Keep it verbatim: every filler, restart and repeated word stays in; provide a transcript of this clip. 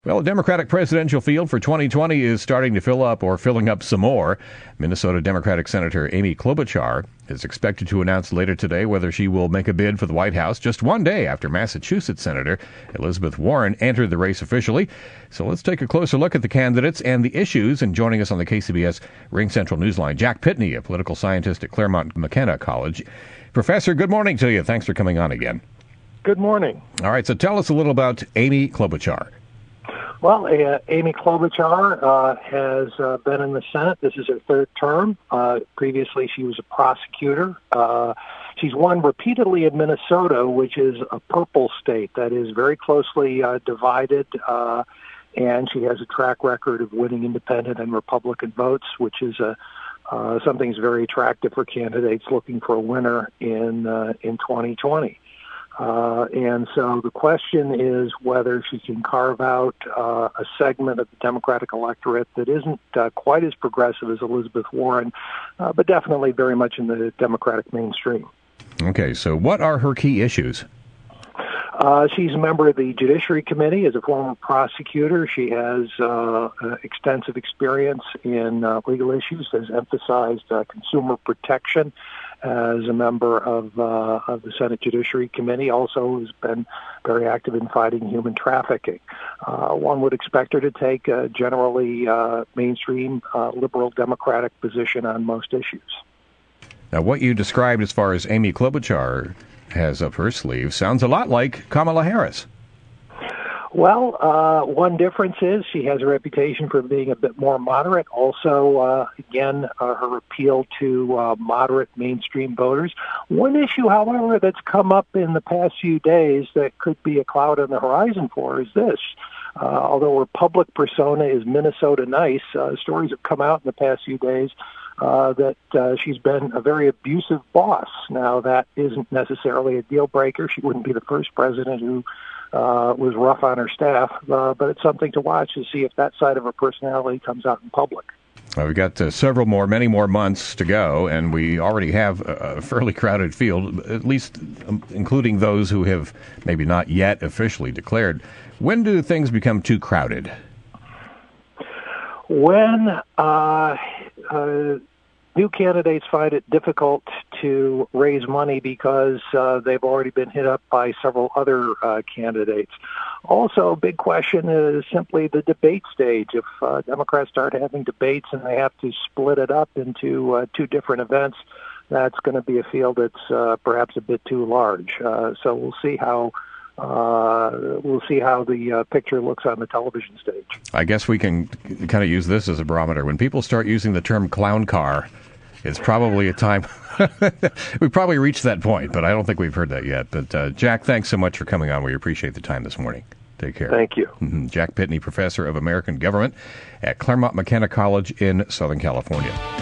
Well, the Democratic presidential field for twenty twenty is starting to fill up or filling up some more. Minnesota Democratic Senator Amy Klobuchar is expected to announce later today whether she will make a bid for the White House just one day after Massachusetts Senator Elizabeth Warren entered the race officially. So let's take a closer look at the candidates and the issues. And joining us on the K C B S Ring Central Newsline, Jack Pitney, a political scientist at Claremont McKenna College. Professor, good morning to you. Thanks for coming on again. Good morning. All right, so tell us a little about Amy Klobuchar. Well, uh, Amy Klobuchar uh, has uh, been in the Senate. This is her third term. Uh, previously, she was a prosecutor. Uh, she's won repeatedly in Minnesota, which is a purple state that is very closely uh, divided, uh, and she has a track record of winning independent and Republican votes, which is a uh, something that's very attractive for candidates looking for a winner in uh, in twenty twenty. Uh, and so the question is whether she can carve out uh, a segment of the Democratic electorate that isn't uh, quite as progressive as Elizabeth Warren, uh, but definitely very much in the Democratic mainstream. Okay, so what are her key issues? Uh, she's a member of the Judiciary Committee. As a former prosecutor, she has uh, uh, extensive experience in uh, legal issues, has emphasized uh, consumer protection as a member of uh, of the Senate Judiciary Committee. Also has been very active in fighting human trafficking. Uh, one would expect her to take a generally uh, mainstream uh, liberal Democratic position on most issues. Now, what you described as far as Amy Klobuchar has up her sleeve sounds a lot like Kamala Harris. Well, uh, one difference is she has a reputation for being a bit more moderate. Also, uh, again, uh, her appeal to uh, moderate mainstream voters. One issue, however, that's come up in the past few days that could be a cloud on the horizon for her is this. Uh, although her public persona is Minnesota nice, uh, stories have come out in the past few days Uh, that uh, she's been a very abusive boss. Now, that isn't necessarily a deal breaker. She wouldn't be the first president who uh, was rough on her staff, uh, but it's something to watch to see if that side of her personality comes out in public. Well, we've got uh, several more, many more months to go, and we already have a, a fairly crowded field, at least um, including those who have maybe not yet officially declared. When do things become too crowded? When uh, uh, new candidates find it difficult to raise money because uh, they've already been hit up by several other uh, candidates. Also, a big question is simply the debate stage. If uh, Democrats start having debates and they have to split it up into uh, two different events, that's going to be a field that's uh, perhaps a bit too large. Uh, so we'll see how Uh, we'll see how the uh, picture looks on the television stage. I guess we can kind of use this as a barometer. When people start using the term clown car, it's probably a time we've probably reached that point, but I don't think we've heard that yet. But uh, Jack, thanks so much for coming on. We appreciate the time this morning. Take care. Thank you. Mm-hmm. Jack Pitney, professor of American government at Claremont McKenna College in Southern California.